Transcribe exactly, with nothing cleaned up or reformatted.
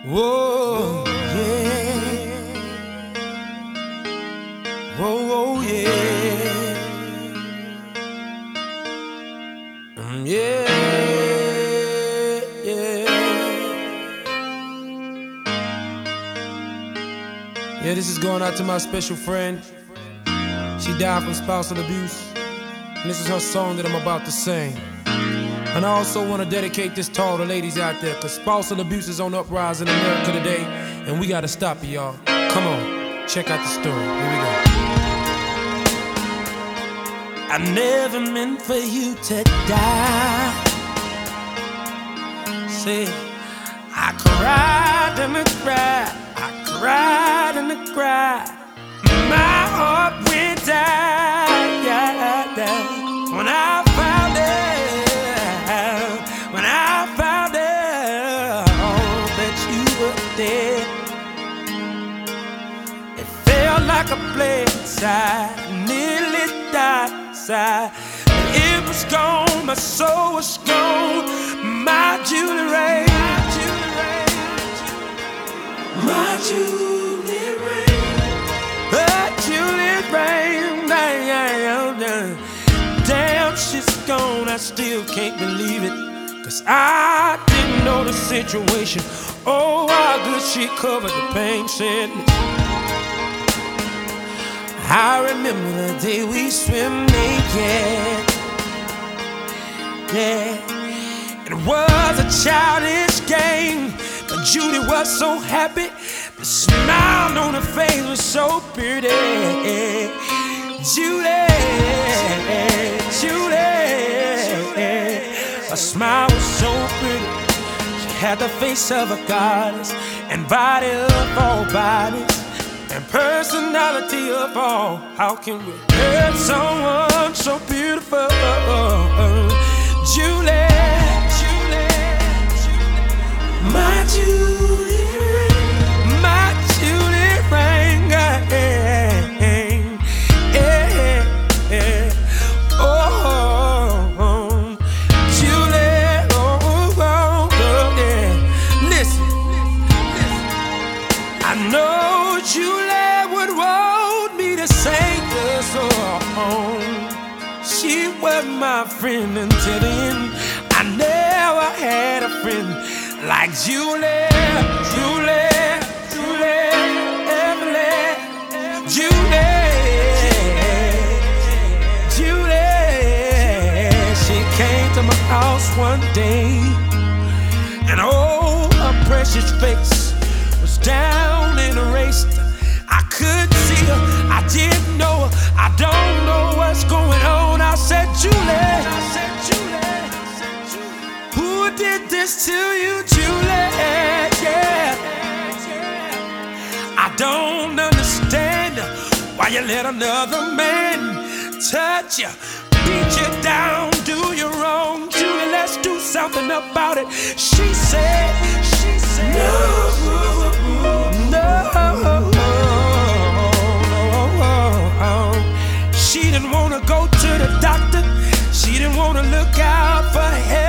Whoa, yeah. Whoa, whoa, yeah. Mm, yeah, yeah. Yeah, this is going out to my special friend. She died from spousal abuse. And this is her song that I'm about to sing. And I also want to dedicate this to all the ladies out there, cause spousal abuse is on the uprise in America today, and we gotta stop it, y'all. Come on, check out the story. Here we go. I never meant for you to die. Say, I cried and I cried, I cried and I cried. My heart went down, yeah, yeah. When I found it. When I found out that you were dead, it felt like a blade inside, nearly died inside. But it was gone, my soul was gone. My Julie Ray, my Julie Ray, my Julie Ray. Damn, she's gone, I still can't believe it. Cause I didn't know the situation. Oh, how good she covered the pain, said. I remember the day we swim naked. Yeah, it was a childish game, but Judy was so happy. The smile on her face was so pretty. Judy, Judy. Her smile was so pretty. She had the face of a goddess, and body of all bodies, and personality of all. How can we hurt someone so beautiful? Julie, Julie, my Julie, my Julie Ring. I know Julie would want me to sing the song. She was my friend until the end. I never had a friend like Julie, Julie, Julie, Emily, Julie, Julie. She came to my house one day, and oh, her precious face was down and erased. I couldn't see her, I didn't know her. I don't know what's going on. I said, Julie, I said, Julie, who did this to you, Julie? Yeah, I don't understand why you let another man touch you, beat you down, do you wrong. Julie, let's do something about it. She said, she said, no. No, she didn't want to go to the doctor. She didn't want to look out for help.